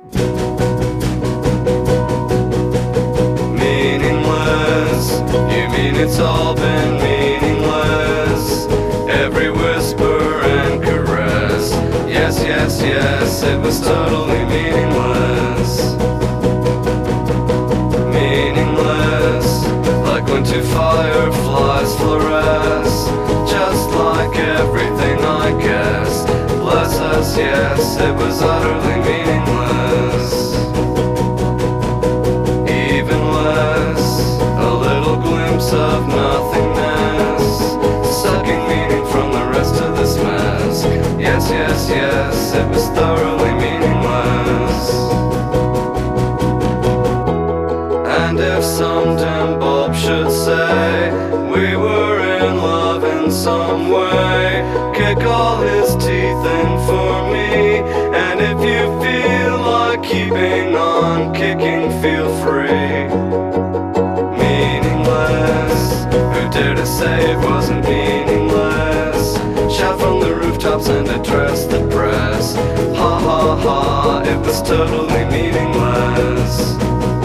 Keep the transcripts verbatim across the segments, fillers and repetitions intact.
Meaningless, you mean it's all been meaningless? Every whisper and caress, yes, yes, yes, it was totally meaningless. Meaningless, like when two fireflies fluoresce, just like everything I guess. Bless us, yes, it was utterly meaningless. Even less, a little glimpse of nothingness, sucking meaning from the rest of this mess. Yes, yes, yes, it was thoroughly meaningless. And if some dim bulb should say we were in love in some way, kick all his teeth in for me. And if you feel like keeping on kicking, feel free. Meaningless, who dare to say it wasn't meaningless? Shout from the rooftops and address the press. Ha ha ha, it was totally meaningless.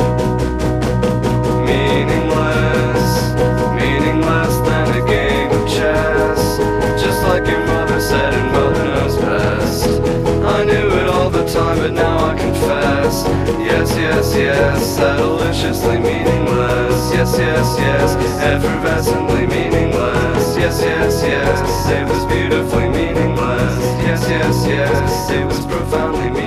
Meaningless, meaningless than a game of chess. Just like your mother said, and mother knows best. I knew it all the time, but now I confess. Yes, yes, yes, deliciously meaningless. Yes, yes, yes, effervescently meaningless. Yes, yes, yes, it was beautifully meaningless. Yes, yes, yes, it was profoundly meaningless.